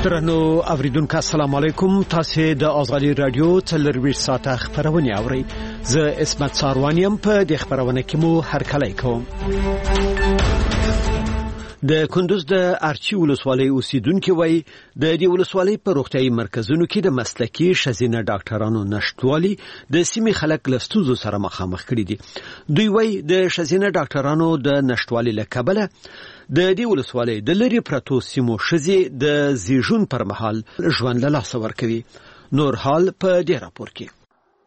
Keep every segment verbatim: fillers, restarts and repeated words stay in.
درنو اوریدونکو السلام علیکم. تاسو د ازادي رادیو څلرویشت ساعته خبرونه اورئ. زه اسمت ساروانیم په دې خبرونه کې مو هرکلی کوم. د کندوز د ارچی ولسوالۍ اوسیدونکو وایي د دې ولسوالۍ په روغتيایي مرکزونو کې د مسلکي ښځینه ډاکټرانو نشټوالي د سیمې خلک له ستونزو سره مخامخ کړي دي. دوی وایي د ښځینه ډاکټرانو د نشټوالي له کبله د دې ولسوالۍ د لری پرتو سیمو ښځې د زیږون پر مهال ژوند له لاسه ورکوي. نور حال په دې راپور کې.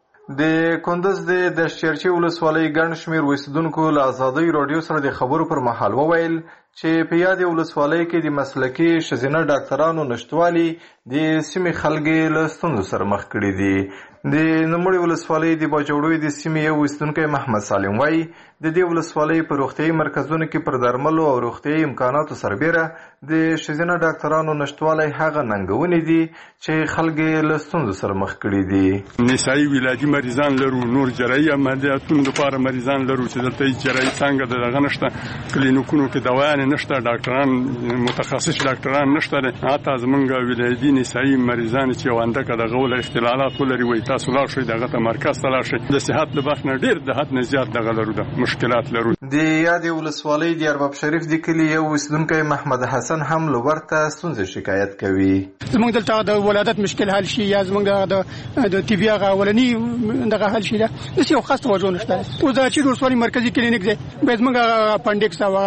د کندوز د دشچرچی ولسوالۍ ګڼ شمېر اوسیدونکو له ازادي رادیو سره د خبرو پر مهال وویل چې په یادې ولسوالۍ کې د مسلکي ښځینه ډاکټرانو نشټوالي د سیمې خلک له ستونزو سره مخ کړي دي. د نوموړې ولسوالۍ د باجوړوي د سیمې یو اوسیدونکی محمد سالم وایي د دې ولسوالۍ په روغتیایي مرکزونو کې پر درملو او روغتیایي امکاناتو سربیره د ښځینه ډاکټرانو نشټوالی هغه ننګونې دي چې خلک له ستونزو سره مخ کړي دي. نسایي ولادي مریضان لرو، نور جراحي عملیاتونو لپاره مریضان لرو چې دلته جراحي څنګه دغه نشته، کلینیکونو کې دوايان نشته، ډاکټران متخصص ډاکټران نشته. حتی زمونږ ولادي نسایي مریضان چې وانده کده غول اختلالات ولري وي تاسو لاړ شئ دغه ته مرکز ته لاړ شئ. د صحت د بخت نه ډیر د حد نه زیات دغه لرو ده مشکلات لرو. د یادې ولسوالۍ د ارباب شریف د کلي یو اوسیدونکی محمد حسن هم له ورته ستونزې شکایت کوي. زمونږ دلته د ولادت مشکل حل شي یا زمونږ د د طبي هغه اولني دغه حل شي، هیڅ یو خاص توجه نشته. او د چې ولسوالۍ مرکزي کلینیک دی باید زمونږ اپنډکس او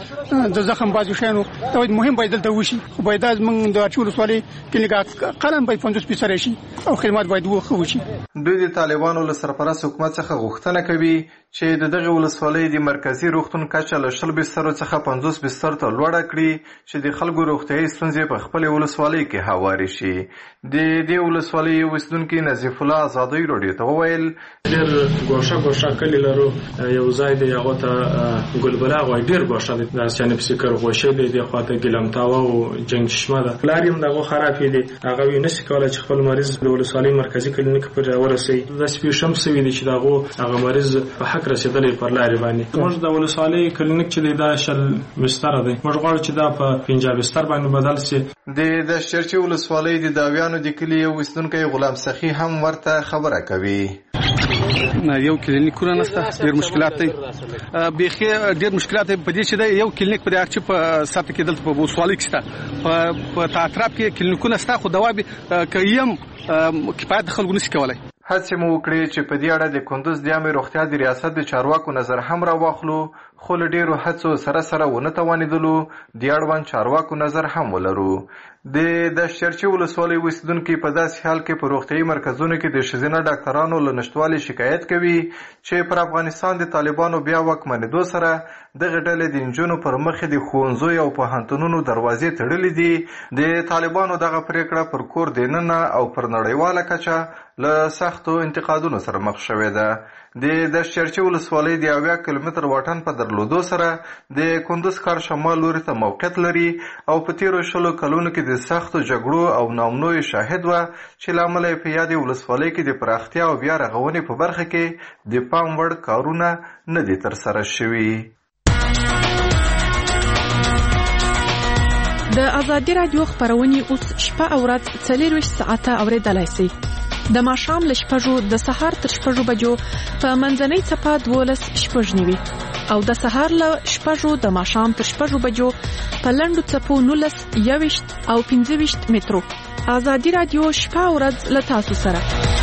د د زخم بازو شانو ته مهم باید دلته وشي. خو باید زمونږ د چې ولسوالۍ کلینیک قلم باید پنځوس فیصد شي او خدمات باید وخو شي. دوی د طالبانو له سرپرست حکومت څخه غوښتنه کوي چې د دغه ولسوالۍ د مرکزی روغتون کچه له شل بسترو څخه پنځوس بستر ته لوړه کړي چې د خلکو روغتیایي ستونزې په خپل ولسوالۍ کې هواري شي. د دې ولسوالۍ اوسیدونکي نظیف الله ازادي رادیو ته وویل ډېر ګوښه ګوښه کلی لرو، یو ځای دی هغه ته ګلبلاغ وایي، ډېر ګوښه دی، د سیانې په سکر غوښې دی، د خواته ګلمتاوه او جنګ چشمه ده. لارې هم دغه خرابې دي، هغه وی نشي کولای چې خپل مریض د ولسوالۍ مرکزي کلینیک پورې ورسوي. د سپیشم سوي دي چې دغه هغه مریض په حق رسیدلې پر لارې باندې. موږ د ولسوالۍ کلینیک چې دا شل بستر دی، موږ غواړو چې دا په پنځه بستر باندې بدل شي. د دشچرچی ولسوالۍ د داویانو د کلي یو اوسیدونکی غلام سخی هم ورته خبره کوي. یو کلینیکونه نشته، ډېر مشکلات دي، بیخي ډېر مشکلات په دې چې دا یو کلینیک په دې چې په ساته کې دلته په ولسوالۍ کې شته، په په اطراف کې کلینیکونه شته، خو دوا به کایم کفایت خلکو نشي کولای. هڅه مو وکړې چې په دې اړه د کندوز د عامه روغتیا د ریاست د چارواکو نظر هم راواخلو، خو له ډېرو هڅو سره سره ونه توانېدلو د اړوند چارواکو نظر هم ولرو. د دشچرچی ولسوالۍ اوسیدونکي په داسې حال کې په روغتیایي مرکزونو کې د ښځینه ډاکټرانو له نشټوالي شکایت کوي چې پر افغانستان د طالبانو بیا واکمنېدو سره دغه ډلې د نجونو پر مخې د ښوونځیو او پوهنتونونو دروازې تړلې دي. د طالبانو دغه پریکړه پر کور دننه او پر نړیواله کچه له سختو انتقادونو سره مخ شوې ده. د دشچرچی ولسوالۍ د اویا کیلومتر واټن په درلودو سره د کندوز ښار شمال لوري ته موقعیت لري او په تیرو شلو کلونو کې د سختو جګړو او ناامنیو شاهد وه چې له امله یې په یادې ولسوالۍ کې د پراختیا او بیا رغونې په برخه کې د پام وړ کارونه نه دي ترسره شوي. د ازادي رادیو خبرونه اوس شپه او ورځ څلورویشت ساعته اوریدلای شئ. د ماښام له شپږو د سهار تر شپږو بجو په منځنۍ څپه دولس شپږ نیوي او د سهار له شپږو د ماښام تر شپږو بجو په لنډو څپو نولس یوویشت او پنځه ویشت مترو. ازادي رادیو شپه او ورځ له تاسو سره.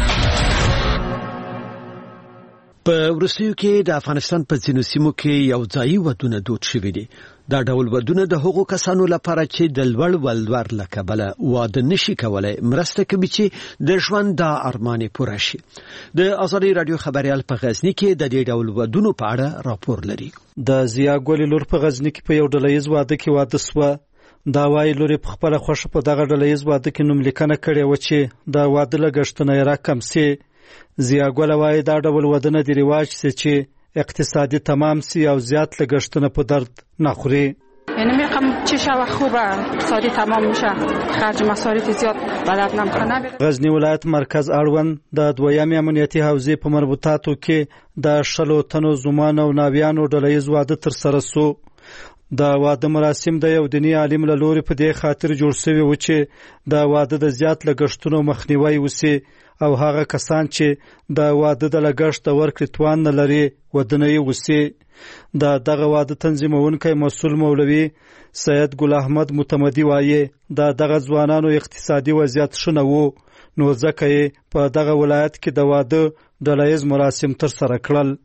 په وروستیو کې د افغانستان په ځینو سیمو کې یو ځایي ودونه دود شوي دي. دا ډول ودونه د هغو کسانو لپاره چې د لوړ ولور له کبله واده نشي کولای مرسته کوي چې د ژوند د ارمان پوره شي. د ازادي رادیو خبريال په غزنی کې د دې ډول ودونو په اړه راپور لري. د زیا ګولې لور په غزنی کې په یو ډلهیز واده کې واده سو. دا وايي لوري په خپل خوښه په دغه ډلهیز واده کې نوم لیکنه کړې و چې د واده لګښتونه یې راکم سي. زیا ګول وايي دا ډول ودونه د رواج سي چې اقتصادي تمام سي او زیات لګښتونه په درد نخوري. یعنی میخوام چه شود خوبه اقتصادی تمام میشه، خرج مصارف زیاد بلد نمیکنه. غزنی ولایت مرکز اړوند د دویمې امنیتي حوزې په مربوطاتو کې د شلو تنو زمان او ناویانو ډلهیز واده تر سره سو. د واده مراسم د یو دیني عالم له لوري په دې خاطر جوړ شوي و چې د واده د زیات لګښتونو مخنیوي وشي او هغه کسان چې د واده د لګښت د ورکړې توان نه لري ودونه یې وشي. د دغه واده تنظیمونکی مسؤل مولوي سید ګل احمد متمدي وایي د دغه ځوانانو اقتصادي وضعیت ښه نه و، نو ځکه یې په دغه ولایت کې د واده ډله مراسم ترسره کړل.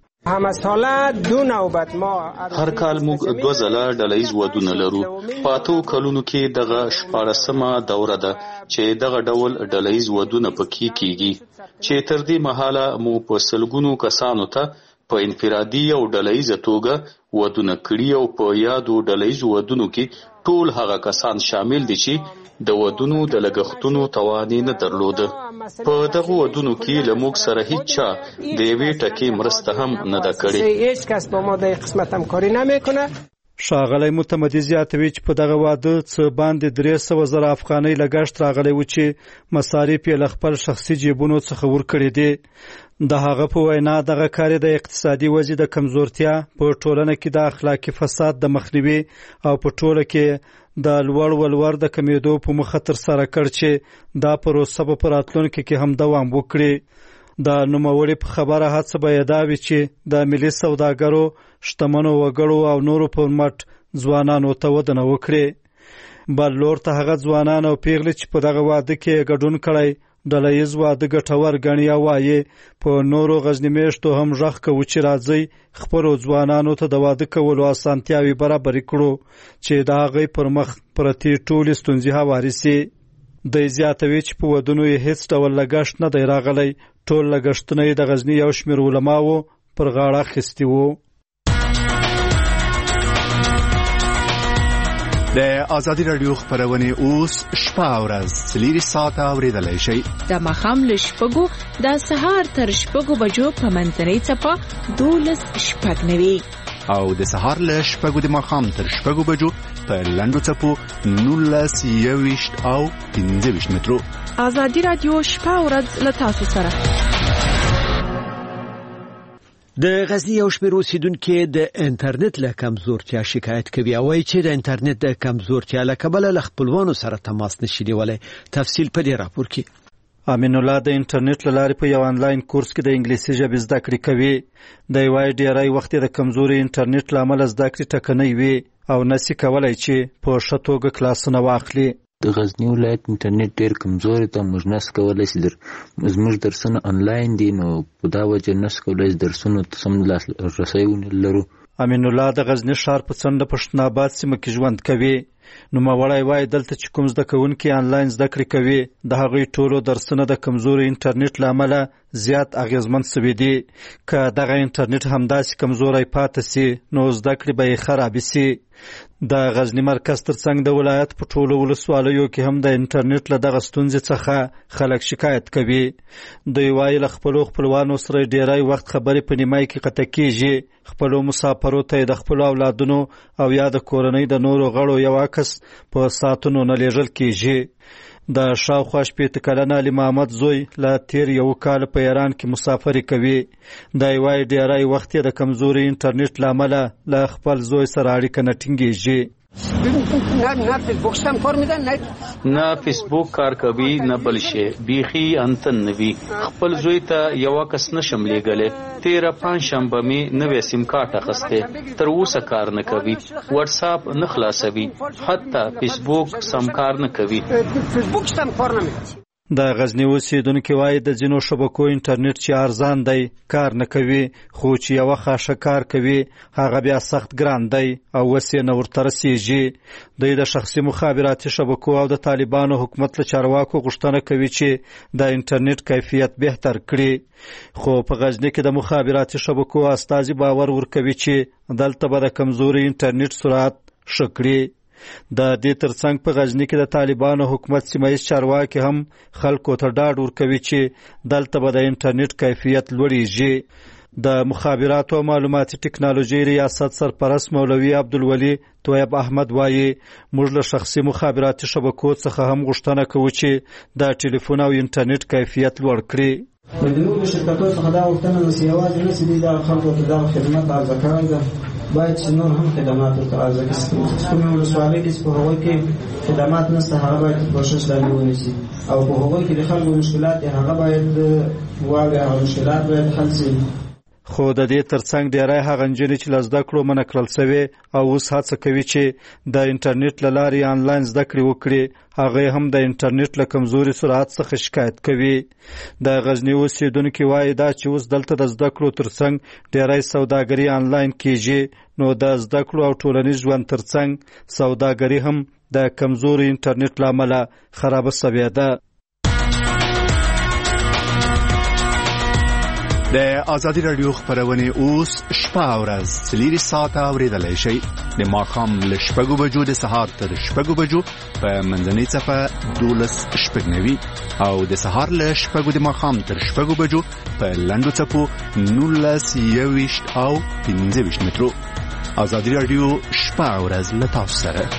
هر کال موږ دوه ځله ډلهیز ودونه لرو. په اتو کلونو کې دغه شپاړسمه دوره ده چې دغه ډول ډلهیز ودونه پکې کیږي، چې تر دې مهاله مو په سلګونو کسانو ته په انفرادي او ډلهیزه توګه ودونه کړي او په یادو ډلهیز ودونو کې ټول هغه کسان شامل دي چې د ودونو د لګښتونو توان نه درلوده. په دغه ودونو کې له موږ سره هیڅ چا د یوې ټکې مرسته هم نه ده کړې. ښاغلی متمدي زیاتوي چې په دغه واده څه باندې درې سوه زره افغانۍ لګښت راغلی و چې مصارف یې له خپل شخصي جیبونو څخه ورکړي دي. د هغه په وینا دغه کار د اقتصادي وضعې د کمزورتیا، په ټولنه کې د اخلاقي فساد د مخنیوي او په ټوله کې د لوړ ولور د کمیدو په مخه ترسره کړ چې دا پروسه به په راتلونکي کې هم دوام وکړي. د نوموړي په خبره هڅه به یې دا وي چې د ملي سوداګرو، شتمنو وګړو او نورو پر مټ ځوانانو ته ودونه وکړي. بل لور ته هغه ځوانان او پیغلې چې په دغه واده کې ګډون کړی ډلهیز واده ګټور ګڼي او وایي په نورو غزني میشتو هم غږ کوو چې راځئ خپلو ځوانانو ته د واده کولو اسانتیاوې برابرې کړو چې د هغوی پر مخ پرتې ټولې ستونزې هوارې سي. دی زیاتوي چې په ودونو یې هیڅ ډول لګښت نه دی راغلی، ټول لګښتونه یې د غزني یو شمېر علماوو پر غاړه اخیستي وو. د آزادي راډیو خپرونې اوس شپه او ورځ څلېرویشت ساعته اورېدلی شئ. د ماښام له شپږو د سهار تر شپږو بجو په منځنۍ څپه دولس شپږ نوي او د سهار له شپږو د ماښام تر شپږو بجو په لنډو څپو نولس یوویشت او پنځه ویشت مترو. آزادي راډیو شپه او ورځ له تاسو سره. د غزني یو شمېر اوسیدونکي د انټرنیټ له کمزورتیا شکایت کوي او وایي چې د انټرنیټ د کمزورتیا له کبله له خپلوانو سره تماس نشي نیولی. تفصیل په دې راپور کې. امین الله د انټرنیټ له لارې په یو آنلاین کورس کې د انګلیسي ژبې زده کړې کوي. دی وایي ډېری وخت د کمزوري انټرنیټ له امله زده کړې ټکنۍ وي او نشي کولی چې په ښه توګه کلاسونه واخلي. د غزنی ولایت انټرنیټ ډیر کمزوري ته موږ نس کولای شي در زموږ درسونه آنلاین دي، نو په دا وجه نس کولای شي درسونه ته سم لاسرسی ونه لرو. امین الله د غزنی ښار په څنډه پښتون آباد سیمه کې ژوند کوي. نوموړی وایي دلته چې کوم زده کوونکي آنلاین زده کړې کوي د هغوی ټولو درسونه د کمزوري انټرنیټ له امله زیات اغېزمن سوي دي. که دغه انټرنیټ همداسې کمزوری پاتې سي نو زده کړې به یې خرابې سي. د غزنی مرکز ترڅنګ د ولایت په ټولو ولسوالیو کې هم د انټرنیټ له دغه ستونزې څخه خلک شکایت کوي. دوی وایي له خپلو خپلوانو سره ډیری وخت خبرې په نیمای کې قطع کیږي. خپلو مسافرو ته د خپلو اولادونو او یا د کورنۍ د نورو غړو یو عکس په ساعتونو نه لیږل کیږي. د شاوخوا شپېته کلن علي محمد زوی له تیر یو کال په ایران کې مسافري کوي. دی وایي ډیری وخت یې د کمزوري انټرنیټ له امله له خپل زوی سره اړیکه نه ټینګېږي. نه فیسبوک کار کوي نه بل شي، بیخي انتن نوي. خپل زوی ته یو کس نشم لیږلی. تیره پنجشنبه مې نوی سیم کارت اخیستی، تر اوسه کار نه کوي. واتس اپ نه خلاصوي، حتی فیسبوک سم کار نه کوي. د غزنی اوسیدونکي وایي د ځینو شبکو انټرنیټ چې ارزان دی کار نه کوي، خو چې یوه خاشه کار کوي هغه بیا سخت ګران دی او اوس یې نه ورته رسیږي. دوی د شخصي مخابراتي شبکو او د طالبانو حکومت له چارواکو غوښتنه کوي چې د انټرنیټ کیفیت بهتر کړي. خو په غزني کې د مخابراتي شبکو استازي باور ورکوي چې دلته به د کمزوري انټرنیټ سرعت ښه کړي. د دې ترڅنګ په غزني کې د طالبانو حکومت سیمایي چارواکي هم خلکو ته ډاډ ورکوي چې دلته به د انټرنیټ کیفیت لوړیږي. د مخابراتو او معلوماتي ټکنالوژي ریاست سرپرست مولوي عبدالولي طیب احمد وایي موږ له شخصي مخابراتي شبکو څخه هم غوښتنه کوو چې د ټلیفون او انټرنیټ کیفیت لوړ کړي. د نورو شرکتونو څخه دا غوښتنه نشي یوازې نه چې د خلکو ته دا خدمات عرضه کړی ده، باید چې نور هم خدمات ورته ځکه کومې ولسوالۍ کې چې په هغوی کې خدمات نشته هغه باید کوشش لاندې ونیسي او په هغوی کې د خلکو مشکلات هغه باید واوري او مشکلات باید حل شي. خو د دې ترڅنګ ډیری هغه نجونې چې له زده کړو منع کړل شوې او اوس هڅه کوي چې د انټرنیټ له لارې آنلاین زده کړې وکړي، هغه هم د انټرنیټ له کمزوري سرعت څخه شکایت کوي. د غزني اوسیدونکي وایي دا چې اوس دلته د زده کړو ترڅنګ ډیری سوداګري آنلاین کیږي، نو د زده کړو او ټولنیز ژوند ترڅنګ سوداګري هم د کمزوري انټرنیټ له امله خرابه شوې ده. د آزادي رادیو خبرونه اوس شپه او ورځ څلور ساعته اوریدلای شئ. د ماښام له شپږو بجو د سهار تر شپږو بجو په منځنۍ څپه دولس شپږ نوي او د سهار له شپږو د ماښام تر شپږو بجو په لنډو څپو نولس یوویشت او پنځه ویشت مترو. آزادي رادیو شپه او ورځ له تاسو سره.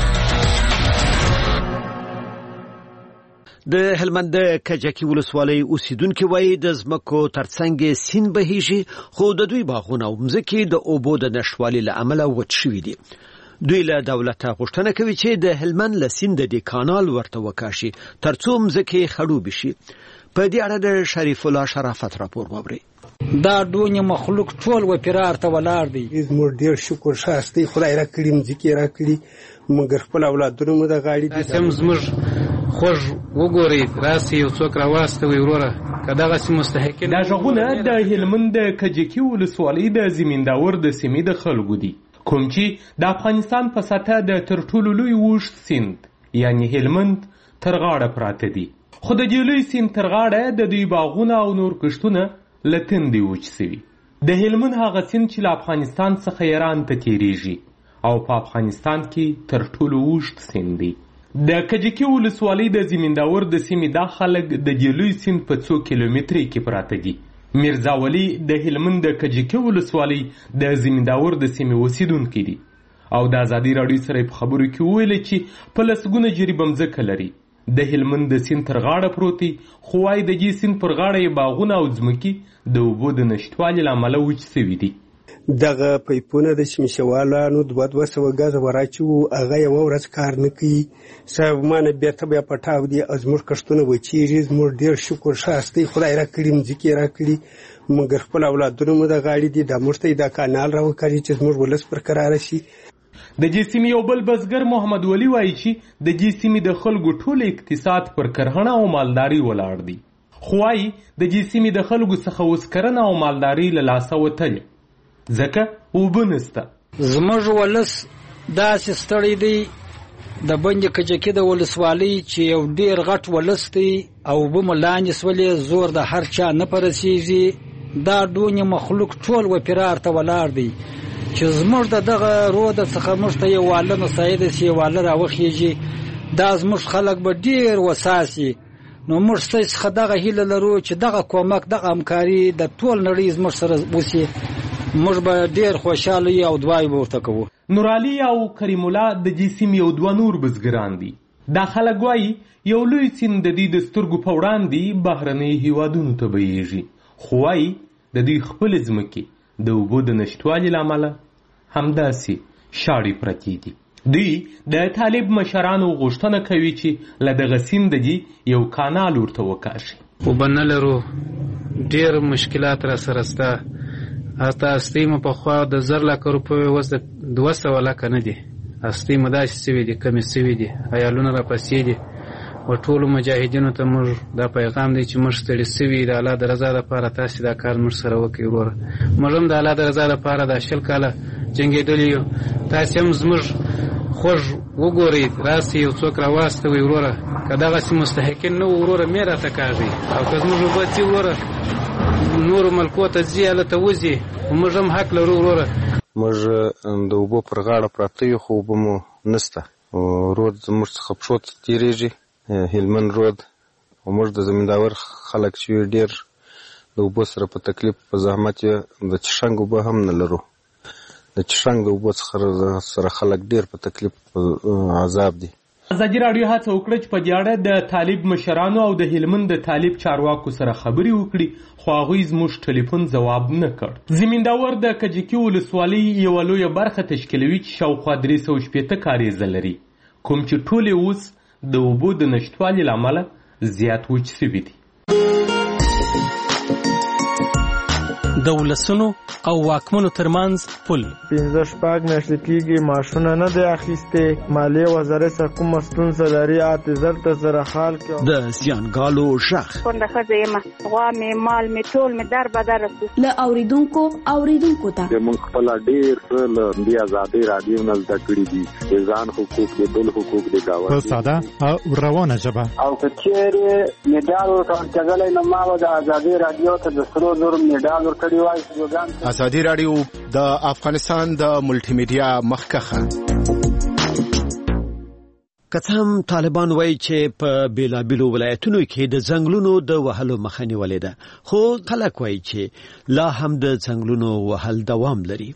د هلمند د کجکی ولسوالۍ اوسیدونکو وایي د ځمکو ترڅنګ سیند بهیږي، خو د دوی باغونه او مځکې د اوبو د نشتوالي له امله وچ شوي دي. دوی له دولته غوښتنه کوي چې د هلمند له سیند د کانال ورته وکاشي ترڅو مځکې خړوبې شي. په دې اړه د شریف الله شرافت راپور واورئ. دا دونې مخلوق ټول و فرار ته ولاړ دی. زموږ ډېر شکر شاستی خدای را کړي مځکې را کړي، مګر خپل اولادونه مو د غاړې دي. سم زموږ خوږ وګورئ راسي یو څوک راواستوي وروره که دغسې مستحقین. دا غږونه د هلمند د کجکي ولسوالۍ د زمینداور د سیمې د خلکو دي، کوم چې د افغانستان په سطحه د تر ټولو لوی اوږد سیند یعنی هلمند تر غاړه پراته دي. خو د دې لوی سیند تر غاړه د دوی باغونه او نور کښتونه له تندې وچ سوي. د هلمند هغه سیند چې له افغانستان څخه ایران ته تیریږي او په افغانستان کې تر ټولو اوږد سیند دی. د کجکی ولسوالۍ د زمینداور د سیمې دا خلک د دې لوی سیند په څو کیلومترۍ کې پراته دي. میرزا ولی د هلمند د کجکی ولسوالۍ د زمینداور د سیمې اوسیدونکی دي او د آزادي راډیو سره په خبرو کې وویل چې په لسګونه جریبه مځکه لري. د هلمند د سیند تر غاړه پروت دي، خو وایي د دې سیند پر غاړه یې باغونه او ځمکې د اوبو د نشتوالي له امله وچ سوي دي. دغه پایپونه د شمشوالانو دوه دوه سوه ګزه وراچوو، هغه یوه ورځ کار نه کوي. صاحبمانه بیرته بیا پټاو دي او زموږ کښتونه وچېږي. زموږ ډېر شکر شاستی خدای را کړي مځکې را کړي، مګر خپل اولادونه مو د غاړې دي. دا موږ ته دا کانال را وکړي چې زموږ ولس پر قراره شي. د دې سیمې یو بل بزګر محمد ولی وایي چې د دې سیمې د خلکو ټول اقتصاد پر کرهڼه او مالداري ولاړ دی، خو وایي د دې سیمې د خلکو څخه اوس کرنه او مالداري له لاسه وتلې ځکه اوبه نسته. زموږ ولس داسې ستړی دی د بند کجکي د ولسوالۍ چې یو ډېر غټ ولس دی او اوبه مو لاندې سولې، زور د هر چا نه په رسېږي. دا دونې مخلوق ټول و فرار ته ولاړ دی چې زموږ د دغه روده څخه موږ ته یو واله مساعده شي، واله راوخیږي. دا زموږ خلک به ډېر وساسي. نو موږ ستاسو څخه دغه هیله لرو چې دغه کومک دغه همکاري د ټول نړۍ زموږ سره وشي، موږ به ډېر خوشحاله یو او دعای به ورته کوو. نورعلي او کریم الله د دې سیمې یو دوه نور بزګران دي. دا خلک وایي یو لوی سیند د دوی د سترګو په وړاندې بهرنیو هیوادونو ته بهیږي، خو وایي د دوی خپلې ځمکې د اوبو د نشتوالي له امله همداسې شاړې پرتې دي. دوی د طالب مشرانو غوښتنه کوي چې له دغه سیند دي یو کانال ورته وکاشي. اوبه نه لرو، ډېر مشکلات را سره شته. حتی استۍ مو پخوا د زر لکه روپیو اوس د دوه سوه لکه نه دي. استۍ مو داسې سوي دي، کمې سوي دي، عیالونه راپسې دي. و ټولو مجاهدینو ته موږ دا پیغام دی چې موږ ستړي سوي د الله د رضا دپاره تاسې دا کار موږ سره وکړئ وروره. موږ هم د الله د رضا دپاره دا شل کاله جنګېدلي یو. تاسې هم زموږ خوږ وګورئ، راسئ یو څوک راواستوئ وروره. که دغسې مستحقین نه وو وروره مې راته کاږئ، او که زموږ اوبه ځي وروره نورو ملکو ته ځي هلته وځي، موږ هم حق لرو وروره. موږ د اوبو پر غاړه پراته یو، خو اوبه مو نسته. رود زموږ څخه پښو ته تېرېږي، هلمند رود. او موږ د زمینداور خلک چې ډېر د اوبو سره په تکلیف په زحمت یې د چشنګ اوبه هم نه لرو. د چشنګ د اوبو څخه سره خلک ډېر په تکلیف په عذاب دي. ازادي راډیو هڅه وکړه چې په دې اړه د طالب مشرانو او د هلمند د طالب چارواکو سره خبرې وکړي، خو هغوی زموږ ټلیفون ځواب نه کړ. زمینداور د کجکي ولسوالۍ یوه لویه برخه تشکیلوي چې شاوخوا درې سوه شپېته کاریزه لري، کوم چې ټولې اوس د اوبو د نشتوالي له امله زیات وچ سوي دي. د ولسونو او واکمنو ترمنځ پل پنځه شپږ میاشتې کېږي معاشونه نه دی اخیستې، مالیې وزارت څخه کومه ستونزه لري اته زر ته زره خال کې د زیانګالو غږ کونډه ښځه یم، غوا مې مال مې ټول مې در بدر شو. له اوریدونکو اوریدونکو ته موږ خپل ډېر څه له دې ازادۍ راډیو نه زده کړي دي، د ځان حقوق د بل حقوق د ګاونډي په ساده او روانه ژبه. او که چېرې میډال ورته ورکړلی نو ما به د ازادۍ راډیو ته د سرو زرو میډال ورکړی وای. ازادي راډیو د افغانستان د ملټي میډیا مخکخه. که څه هم طالبان وایي چې په بیلابیلو ولایتونو کې د ځنګلونو د وهلو مخه نیولې ده، خو خلک وایي چې لا هم د ځنګلونو وهل دوام لري.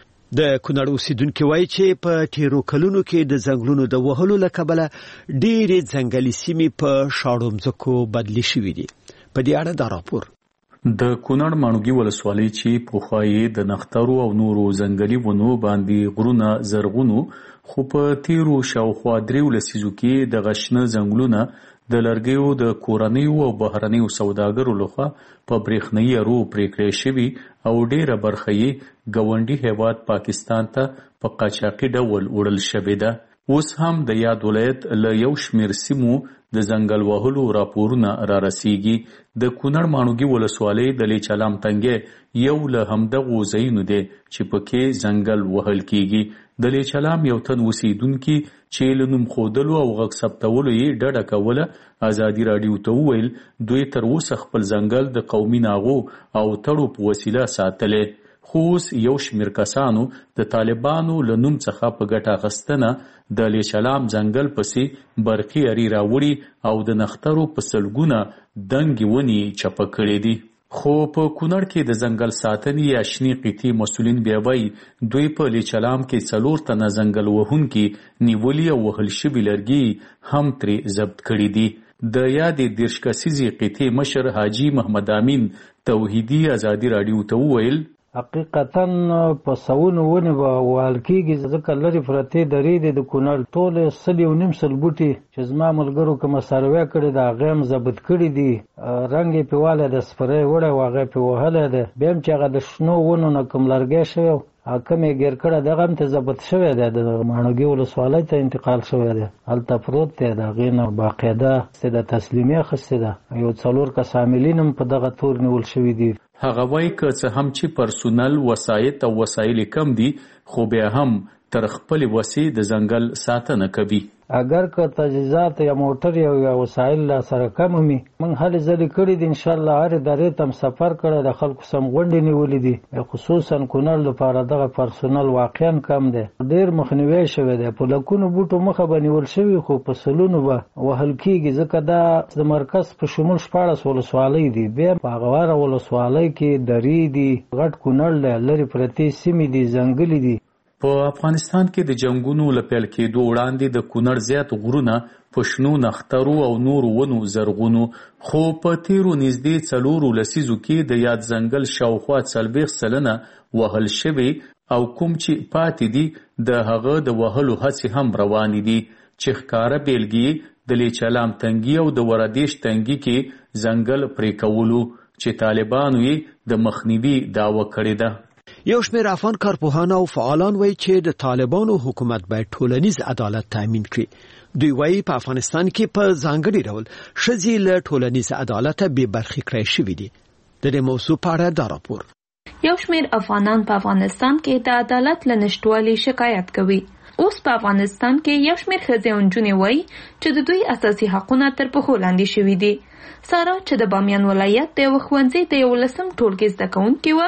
د کونړ اوسیدونکو وایي چې په تیرو کلونو کې د ځنګلونو د وهلو له کبله ډېرې ځنګلي سیمې په شاړو مځکو بدلې شوې دي. په دې اړه دا راپور. د کونړ ماڼوګي ولسوالۍ چې پخوا یې د نښترو او نورو ځنګلي ونو باندې غرونه زرغونو، خو په تیرو شاوخوا دریو لسیزو کې دغه شنه ځنګلونه د لرګیو د کورنیو او بهرنیو سوداګرو لخوا په برېښنایي ارو پرې کړی شوي او ډېره برخه یې ګاونډي هیواد پاکستان ته په قاچاقي ډول وړل شوې ده. اوس هم د یاد ولایت له یو شمېر سیمو د ځنګل وهلو راپورونه را رسیږي. د کونړ ماڼوګي ولسوالۍ د لیچلام تنګې یو له همدغو ځایونو دی چې پکې ځنګل وهل کیږي. د لیچلام یو تن اوسیدونکي چې له نوم ښودلو او غږ ثبتولو یې ډډه کوله، ازادي راډیو ته وویل دوی تر اوسه خپل ځنګل د قومي ناغو او تړو په وسیله ساتلی، خو اوس یو شمېر کسانو د طالبانو له نوم څخه په ګټه اخیستنه د لیچلام ځنګل پسې برقي ارې راوړي او د نښترو په سلګونه دنګې ونې چپه کړې دي. خو په کونړ کې د ځنګل ساتنې یا شنې قطعې مسؤلین بیا وایي دوی په لیچلام کې څلور تنه ځنګل وهونکي نیولي او وهل شوي لرګي هم ترې ضبط کړي دي. د یادې دېرش کسیزې قطعې مشر حاجي محمد امین توحیدي ازادي راډیو ته وویل حقیقتا په سونو ونې به وهل کېږي، ځکه لرې پرتې درې دي د کونړ ټولې سل یو نیم سل بوټي چې زما ملګرو کومه سروې کړې ده هغې هم ضبط کړي دي، رنګ یې پې والی د سپری وړی و هغه پې وهلی دی. بیا هم چې هغه د شنو ونو نه کوم لرګی شوی حکم یې ګیر کړی دغه هم ته ضبط شوی دی، د ماڼوګي ولسوالۍ ته انتقال شوی دی، هلته پروت دی. د هغې نه باقاعده د تسلیمي اخیستې ده، یو څلور کس عاملین هم په دغه تور نیول شوي دي. هغه وایي که څه هم چې پرسونل وسایط او وسایل کم دي، خو بیا هم تر خپلې وسې د ځنګل ساتنه کوي. اگر که تجهیزات یا موټر یا, یا وسایل لا سره کم وي، موږ هلې ځلې کړي دي، انشاءالله هرې درې ته هم سفر کړی د خلکو سم غونډې نیولې دي، خصوصا کونړ لپاره دغه پرسونل واقعا کم دی، ډېر مخنیوی شوی دی. په لکونو بوټو مخه به نیول شوي، خو په سلونو به وهل کېږي، ځکه دا د مرکز په شمول شپاړس ولسوالۍ دي. بیا په هغه واره ولسوالۍ کې درې دي، غټ کونړ دی، لرې پرتې سیمې دي، ځنګلې دي. په افغانستان کې د جنگونو له پیل کېدو وړاندې د کونړ زیات غرونه په شنو نښترو او نورو ونو زرغونو، خو په تیرو نږدې څلورو لسیزو کې د یاد ځنګل شاوخوا څلوېښت سلنه وهل شوي او کوم چې پاتې دي د هغه د وهلو هڅې هم روانې دي، چې ښکاره بیلګې د لیچلام تنګي او د وردېش تنګي کې ځنګل پرې کولو چې طالبانو یې د مخنیوي دعوه کړې ده. یو شمېر افغان کارپوهان او فعالان وایي چې د طالبانو حکومت باید ټولنیز عدالت تامین کړي. دوی وایي په افغانستان کې په ځانګړي ډول ښځې له ټولنیز عدالت بې برخې کړای شوي دي. د دې موضوع په اړه دا راپور. یو شمېر افغانان په افغانستان کې د عدالت له نشتوالي شکایت کوي. اوس په افغانستان کې یو شمېر ښځې او نجونې وایي چې د دوی اساسي حقونه تر پښو لاندې شوي دي. ساره چې د بامیان ولایت د یو ښوونځي د یولسم ټولګي زده کوونکې وه،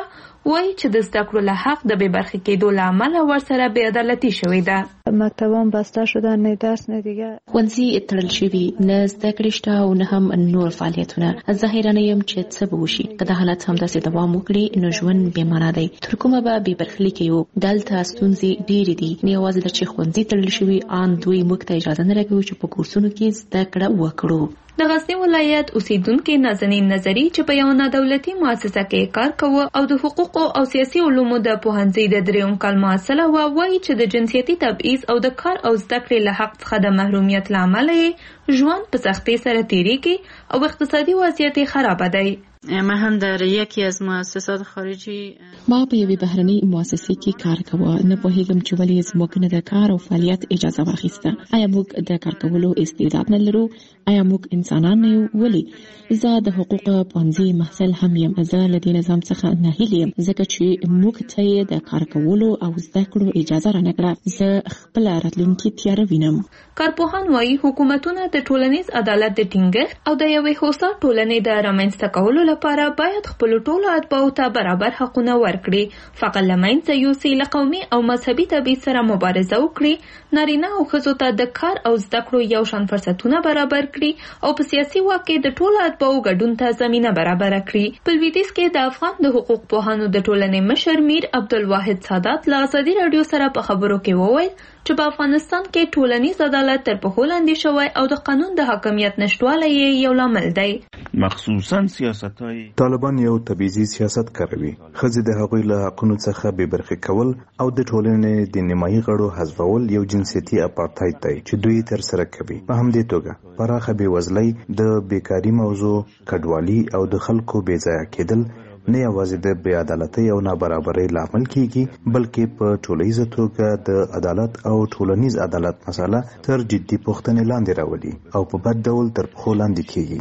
وایي چې د زده کړو له حق د بې برخې کېدو له امله ورسره بې عدالتي شوې ده. مکتبان بسته شدن، نه درس نه دیگه. ښوونځي تړل شوي، نه زده کړې شته او نه هم نور فعالیتونه. زه حیرانه یم چې څه به وشي. که دا حالت همداسې دوام وکړي نو ژوند بې معنا دی. تر کومه به بې برخلیکه یو. دلته ستونزې ډېرې دي. نه یوازې دا چې ښوونځي تړل شوي، ان دوی موږ ته اجازه نه راکوي چې په کورسونو کې زده کړه وکړو. د غزنی ولایت اوسیدونکو نازنین نظری چې په یو نادولتي مؤسسه کې کار کوي او د حقوقو او سیاسي علومو د پوهنځي د دریم کال محصله و، وایي چې د جنسیتي تبعیض او د کار او زده کړې له حق څخه د محرومیت له امله ژوند په سختۍ سره تیریږي او اقتصادي وضعیت خراب دی. من هم در یکی از مؤسسات خارجی ما په یوې بهرنۍ مؤسسې کې کار کوم. نه پوهیږم چې ولې زموږ نه د کار او فعالیت اجازه واخیسته. آیا موږ د کار کولو استعداد نه لرو؟ آیا موږ انسانان نه یو؟ ولې؟ زه د حقوق پوهنځي محصل هم یم. زه له دې نظام څخه ناهیلې یم ځکه چې موږ ته د کار کولو او زده کړو اجازه رانکړه. زه خپل راتلونکي تیاره وینم. کارپوهان وایي حکومتونه د ټولنیز عدالت د ټینګښت او د یوې هوسا ټولنې د رامنځته کولو لپاره باید خپل ټولو اتباعو ته برابر حقونه ورکړي، فقط له منځه یوسي، له قومي او مذهبي تبعیض سره مبارزه وکړي، نارینه او ښځو ته د کار او زده کړو یو شان فرصتونه برابر کړي او په سیاسي واک کې د ټولو اتباعو ګډون ته زمینه برابر کړي. په لویدیځ کې د افغان د حقوق پوهانو د ټولنې مشر میر عبدالواحد سادات له ازادي راډیو سره په خبرو کې وویل چې په افغانستان کې ټولنیز عدالت تر پښو لاندې شوی او د قانون د حاکمیت نشټوالی یو لامل دی. مخصوصا سیاستای طالبان یو تبعیضي سیاست کوي. ښځې د هغوی له حقونو څخه بې برخې کول او د ټولنې د نیمایي غړو حذفول یو جنسیتي اپارتاید دی چې دوی تر سره کوي. په همدې توګه پراخه بېوزلۍ، د بیکاري موضوع، کډوالي او د خلکو بې ځایه کېدل نه یوازې د بې عدالتۍ او نابرابرۍ لامل کیږي، بلکې په ټولیزه توګه د عدالت او ټولنیز عدالت مسله تر جدي پوښتنې لاندې راولي او په بد ډول تر پښو لاندې کیږي.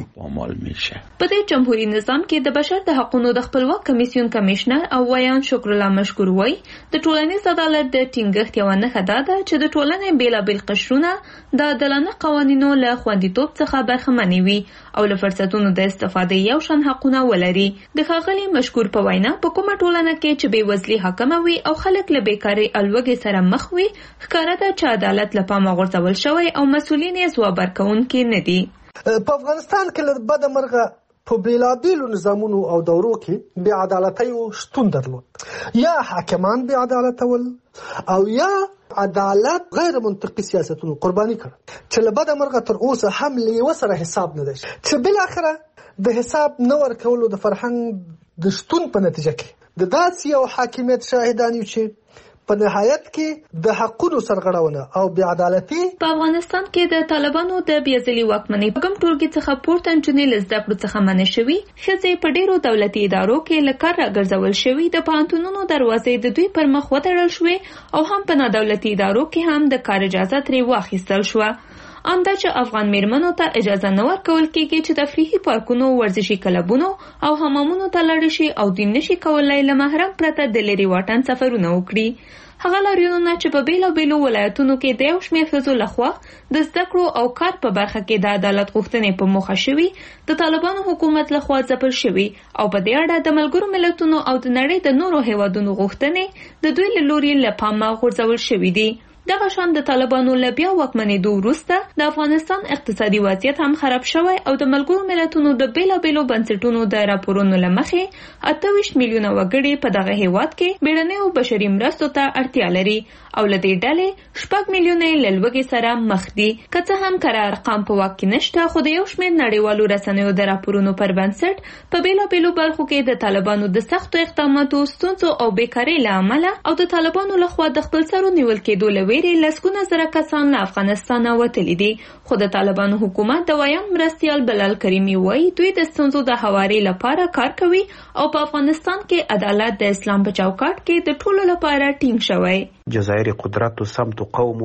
په دې جمهوریت نظام کې د بشر د حقوقو د خپلواک کمیسیون کمشنر او ویان شکر الله مشکور وایي د ټولنیز عدالت د ټینګښت یو نښه ده چې د ټولنې بیلابیل قشرونه د عادلانه قوانینو له خوندیتوب څخه برخمن وي او له فرصتونو د استفادې یو شان حقونه ولري. د ښاغلي مشکور په وینا په کومه ټولنه کې چې بېوزلي حاکمه وي او خلک له بیکارۍ او لوږې سره مخ وي، ښکاره ده چې عدالت له پامه غورځول شوی او مسؤلین یې ځواب ورکوونکي نه دي. په افغانستان کې له بده مرغه په بیلابیلو نظامونو او دورو کې بې عدالتیو شتون درلود. یا حاکمان بې عدالته ول او یا عدالت غیر منطقي سیاستونو قرباني کړ چې له بده مرغه تر اوسه هم له یوه سره حساب نه دی چې بالاخره د حساب نه ورکولو د فرهنګ د شتون په نتیجه کې د داسې یو حاکمیت شاهدان یو چې په نهایت کې د حقونو سرغړونه او بې عدالتي. په افغانستان کې د طالبانو د بېځلي واکمنۍ په کوم ټولګي څخه پورته نجونې له زده کړو څخه منع شوي، ښځې په ډېرو دولتي ادارو کې له کار راګرځول شوي، د پوهنتونونو دروازې د دوی پر مخ وتړل شوې او هم په نادولتي ادارو کې هم د کار اجازه ترې واخیستل شوه. آمده چې افغان میرمنو ته اجازه نه ورکول کېږي چې تفریحي پارکونو، ورزشي کلبونو او حمامونو ته لاړ شي او دوی نشي کولای له محرم پرته د لرې واټن سفرونه وکړي. هغه لاریونونه چې په بیلابیلو ولایتونو کې د یو شمېر ښځو لخوا د زده کړو او کار په برخه کې د عدالت غوښتنې په موخه شوي، د طالبانو حکومت لخوا ځپل شوي او په دې اړه د ملګرو ملتونو او د نړۍ د نورو هیوادونو غوښتنې د دوی له لوري له پامه غورځول شوي دي. دغه شان د طالبانو له بیا واکمنېدو وروسته د افغانستان اقتصادي وضعیت هم خراب شوی او د ملګرو ملتونو د بیلابیلو بنسټونو د راپورونو له مخې اته ویشت میلیونه وګړي په دغه هیواد کې بیړنیو بشري مرستو ته اړتیا لري او له دې ډلې شپږ میلیونه له لوږې سره مخ دي. که څه هم کره ارقام په واک کې نشته، خو د یو شمېر نړیوالو رسنیو د راپورونو پر بنسټ په بیلابیلو برخو کې د طالبانو د سختو اقداماتو، ستونزو او بیکارۍ له امله او د طالبانو لخوا د خپل سرو نیول کېدو له ویرې لسګونه زره کسان له افغانستانه وتلي دي. خو د طالبانو حکومت د ویان مرستیال بلال کریمي وایي دوی د ستونزو د هواري لپاره کار کوي او په افغانستان کې عدالت د اسلام په چوکاټ کې د ټولو لپاره ټینګ شوی. جزایر قدرت و سمت و قوم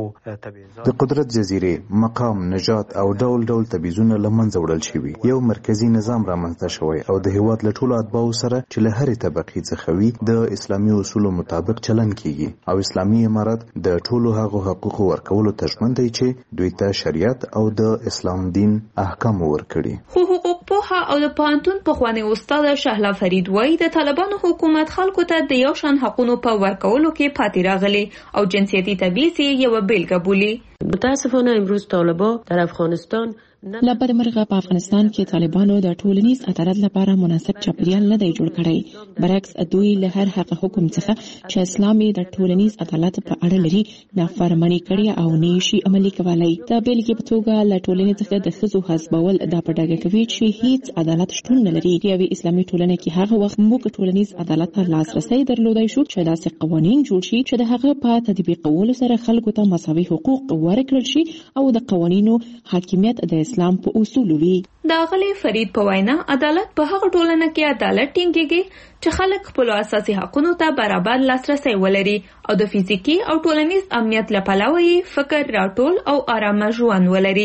د قدرت جزیره، مقام، نجات او ډول ډول تبعیضونه له منځه وړل شوي. یو مرکزی نظام رامنځته شوی او د هیواد له ټولو اتباعو سره چې له هرې طبقې څخه وي د اسلامي اصولو مطابق چلن کیږي او اسلامي امارت د ټولو هغو حقوقو ورکولو ته ژمن دی چې دوی ته شریعت او د اسلام دین احکام ورکړي. خو حقوق پوها او د پوهنتون پخوانی استاد شهلا فرید وایي د طالبانو حکومت خلکو ته د یو شان حقونو په ورکولو کې پاتې راغلي او جنسیتي تبعیض یې یوه بیلګه بولي. متاسفانه امروز طالبان در افغانستان له بده مرغه په افغانستان کې طالبانو د ټولنیز عدالت لپاره مناسب چاپیریال نه دی جوړ کړی. برعکس دوی له هر هغه حکم څخه چې اسلامي د ټولنیز عدالت په اړه لري نافرمانی کړي او نه شي عملي کولای. د بیلګې په توګه له ټولنې څخه د ښځو حسابول دا په ډاګه کوي چې هیڅ عدالت شتون نه لري. یوې اسلامي ټولنه کې هغه وخت موږ ټولنیز عدالت ته لاسرسی درلودای شو چې داسې قوانین جوړ شي چې د هغه په تطبیقولو سره خلکو ته مساوي حقوق ورکړل شي او د قوانینو حاکمیت د اسلام په اصول وي. داغلی فرید په وینا عدالت په هغه ټولنه کې عدالت ټینګيږي چې خلک خپل اساسي حقوقو ته برابر لاسرسی ولري او د فزیکی او ټولنیز امنیت لپاره یې فکر راټول او آرامه ژوند ولري.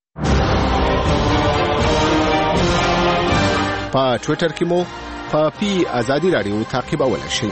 په ټوئیټر کې مو په پی ازادي رادیو تعقیبولای شئ.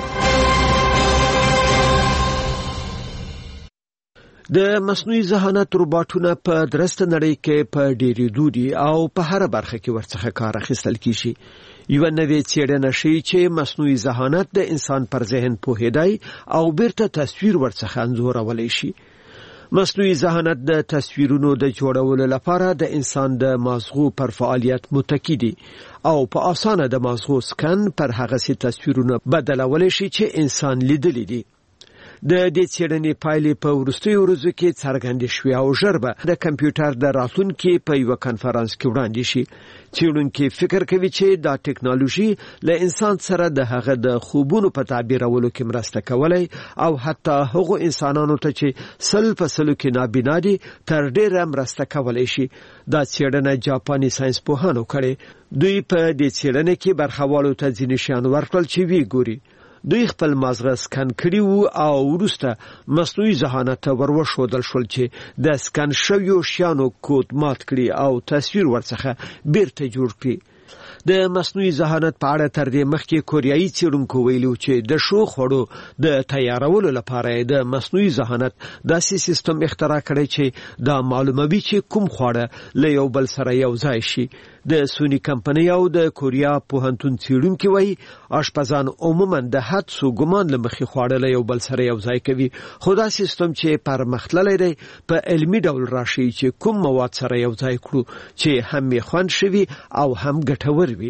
د مصنوعي ذهانت روباټونه په درسته نړۍ کې په ډېرېدو دي او په هر برخه کې ورڅخه کار اخیستل کیږي. یو نوې څېړنه ښیي چې مصنوعي ذهانت د انسان پر ذهن پوهېدای او بیرته تصویر ورڅخه انځورولای شي. مصنوعي ذهانت د تصویرونو د جوړولو لپاره د انسان د مازغو پر فعالیت متکی دي او په اسانه د مازغو سکن پر هغه سي تصویرونه بدلولای شي چې انسان لیدلی دي. د دې څېړنې پایلې په وروستیو ورځو کې څرګندې شوې او ژر به د کمپیوټر د راتلونکي په یوه کنفرانس کې وړاندې شي. څېړونکي فکر کوي چې دا ټیکنالوژي له انسان سره د هغه د خوبونو په تعبیرولو کې مرسته کولای او حتی هغو انسانانو ته چې سل په سلو کې نابینا دي تر ډېره مرسته کولای شي. دا څېړنه جاپاني ساینسپوهانو کړې. دوی په دې څېړنه کې برخوالو ته ځینې شیان ورکړل چې وی ګوري. دوی خپل مازغه سکن کړي وو او وروسته مصنوعي ذهانت ورښودل شول چې د سکن شویو شیانو کود مات کړي او تصویر ورڅخه بیرته جوړ کړي. د مصنوعي ذهانت په اړه تر دې مخکې کوریایي څېړونکو ویلي چې د شو خوړو د تیارولو لپاره د مصنوعي ذهانت داسې سیستم اختراع کړی چې دا معلوموي چې کوم خواړه له یو بل سره یو ځای شي. د سونی کمپنۍ او د کوریا پوهنتون څېړونکي وایي اشپزان عموما د حدس او ګمان له مخې خواړه له یو بل سره یو ځای کوي، خو دا سیستم چې پرمختللی دی په علمي ډول راشي چې کوم مواد سره یو ځای کړو چې هم یې خوند شوي او هم ګټور وي.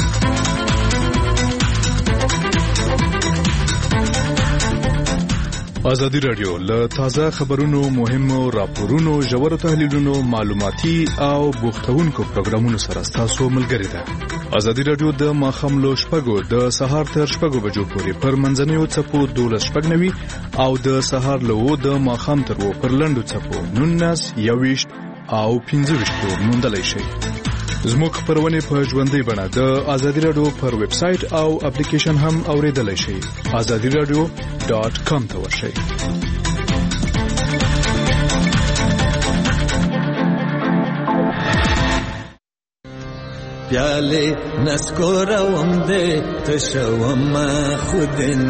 ازادي رادیو له تازه خبرونو، مهمو راپورونو، ژورو تحلیلونو، معلوماتي او بوختونکو پروګرامونو سره تاسو ملګری ده. ازادي رادیو د ماخام لو شپږو د سهار تر شپږو بجو پورې پر منځنیو چپو دولس شپږ نوي او د سهار لو د ماخام تر وو پر لندو چپو نونس یويشت او پنځه ویشت موندلای شئ. زموږ خبرونه په ژوندۍ بڼه د ازادي رادیو پر ویب سټ او اپلیکیشن هم اوریدلای شئ. ازادي رادیو ډاټ کام ته ورشئ. پیاله نسکوروم ده تشوم خودن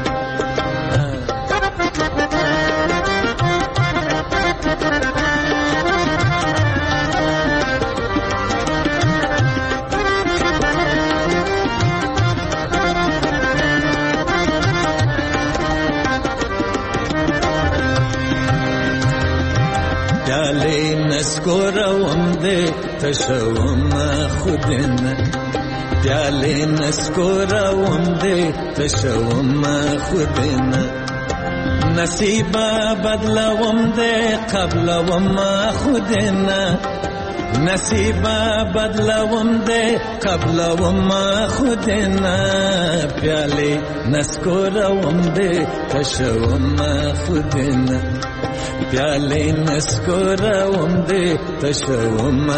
نسکوروم ده تشوم خودن پیاله نسکوروم ده تشوم خودن نصیبا بدلوم ده قبلوم خودن نصیبا بدلوم ده قبلوم خودن پیاله نسکوروم ده تشوم خودن پیاله نسکوروم ده تشوم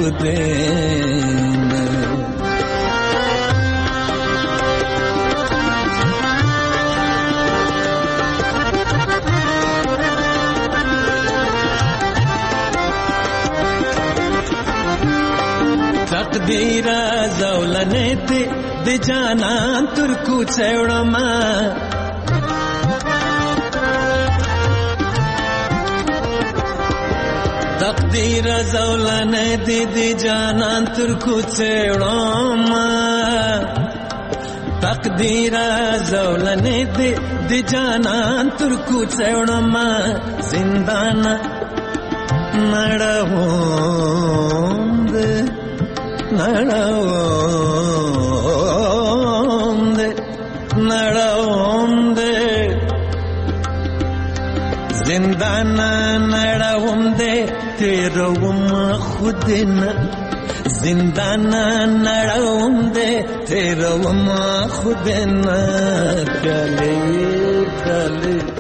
خودن. تقدیر زولنت د جانان ترکو چوڑما تقدیر تقدیر زولنه دی دی جانان تر کوڅېړم تقدیر زولنه دی دی جانان تر کوڅېړم زندان نړوم دې نړوم دې نړوم دې زندان نړوم دې تیروم خود نه زندان نړوم دې تیروم خود نه کله کله